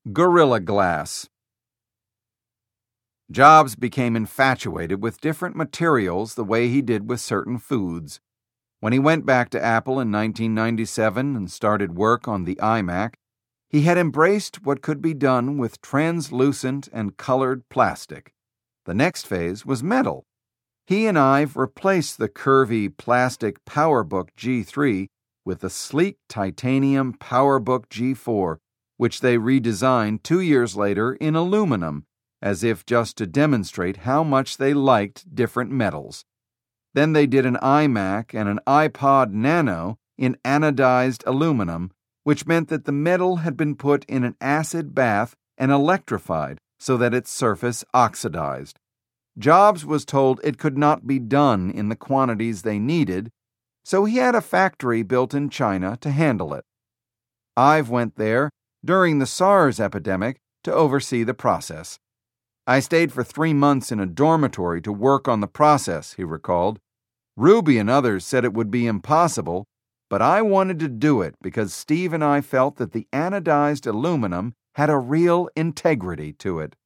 Gorilla Glass. Jobs became infatuated with different materials the way he did with certain foods. When he went back to Apple in 1997 and started work on the iMac, he had embraced what could be done with translucent and colored plastic. The next phase was metal. He and Ive replaced the curvy plastic PowerBook G3 with the sleek titanium PowerBook G4, which they redesigned 2 years later in aluminum, as if just to demonstrate how much they liked different metals. Then they did an iMac and an iPod Nano in anodized aluminum, which meant that the metal had been put in an acid bath and electrified so that its surface oxidized. Jobs was told it could not be done in the quantities they needed, so he had a factory built in China to handle it. Ive went there during the SARS epidemic to oversee the process. I stayed for 3 months in a dormitory to work on the process, he recalled. Ruby and others said it would be impossible, but I wanted to do it because Steve and I felt that the anodized aluminum had a real integrity to it.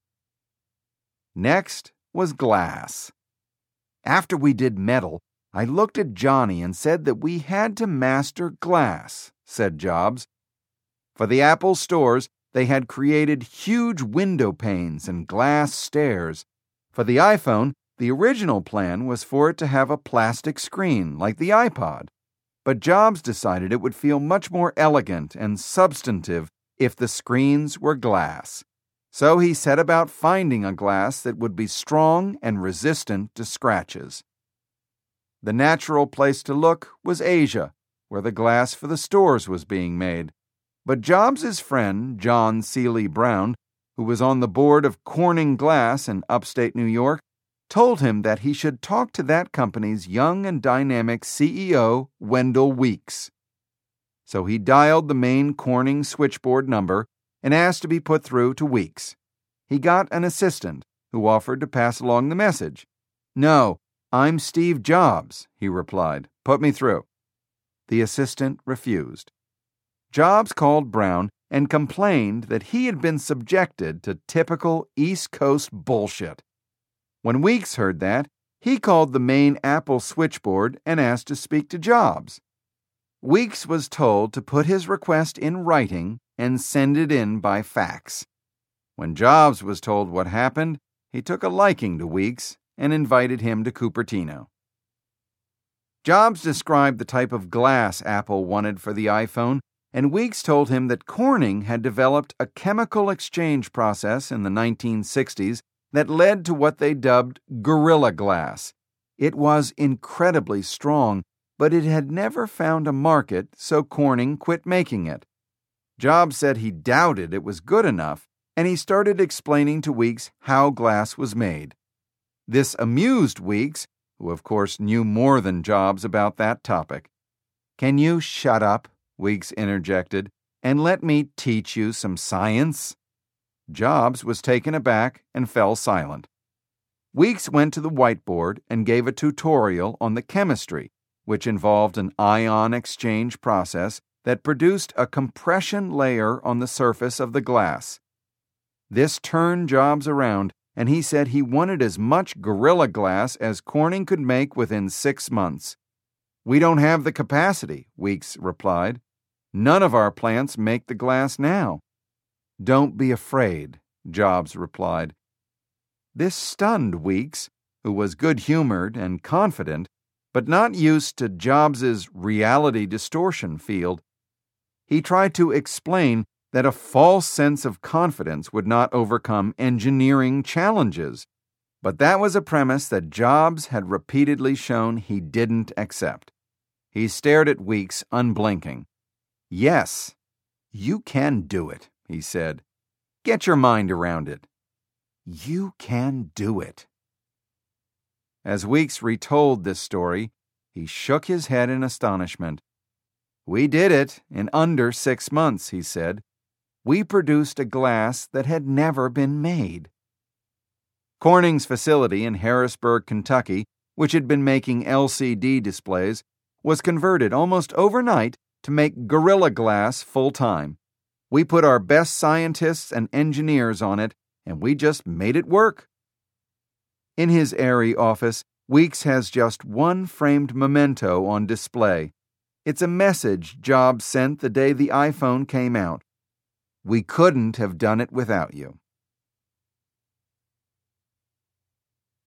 Next was glass. After we did metal, I looked at Johnny and said that we had to master glass, said Jobs. For the Apple stores, they had created huge window panes and glass stairs. For the iPhone, the original plan was for it to have a plastic screen like the iPod. But Jobs decided it would feel much more elegant and substantive if the screens were glass. So he set about finding a glass that would be strong and resistant to scratches. The natural place to look was Asia, where the glass for the stores was being made. But Jobs' friend, John Seely Brown, who was on the board of Corning Glass in upstate New York, told him that he should talk to that company's young and dynamic CEO, Wendell Weeks. So he dialed the main Corning switchboard number and asked to be put through to Weeks. He got an assistant who offered to pass along the message. "No, I'm Steve Jobs," he replied. "Put me through." The assistant refused. Jobs called Brown and complained that he had been subjected to typical East Coast bullshit. When Weeks heard that, he called the main Apple switchboard and asked to speak to Jobs. Weeks was told to put his request in writing and send it in by fax. When Jobs was told what happened, he took a liking to Weeks and invited him to Cupertino. Jobs described the type of glass Apple wanted for the iPhone, and Weeks told him that Corning had developed a chemical exchange process in the 1960s that led to what they dubbed Gorilla Glass. It was incredibly strong, but it had never found a market, so Corning quit making it. Jobs said he doubted it was good enough, and he started explaining to Weeks how glass was made. This amused Weeks, who of course knew more than Jobs about that topic. "Can you shut up?" Weeks interjected, "and let me teach you some science?" Jobs was taken aback and fell silent. Weeks went to the whiteboard and gave a tutorial on the chemistry, which involved an ion exchange process that produced a compression layer on the surface of the glass. This turned Jobs around, and he said he wanted as much Gorilla Glass as Corning could make within 6 months. "We don't have the capacity," Weeks replied. "None of our plants make the glass now." "Don't be afraid," Jobs replied. This stunned Weeks, who was good-humored and confident, but not used to Jobs's reality distortion field. He tried to explain that a false sense of confidence would not overcome engineering challenges, but that was a premise that Jobs had repeatedly shown he didn't accept. He stared at Weeks, unblinking. "Yes, you can do it," he said. "Get your mind around it. You can do it." As Weeks retold this story, he shook his head in astonishment. "We did it in under 6 months," he said. "We produced a glass that had never been made." Corning's facility in Harrisburg, Kentucky, which had been making LCD displays, was converted almost overnight to make Gorilla Glass full-time. We put our best scientists and engineers on it, and we just made it work." In his airy office, Weeks has just one framed memento on display. It's a message Jobs sent the day the iPhone came out. "We couldn't have done it without you."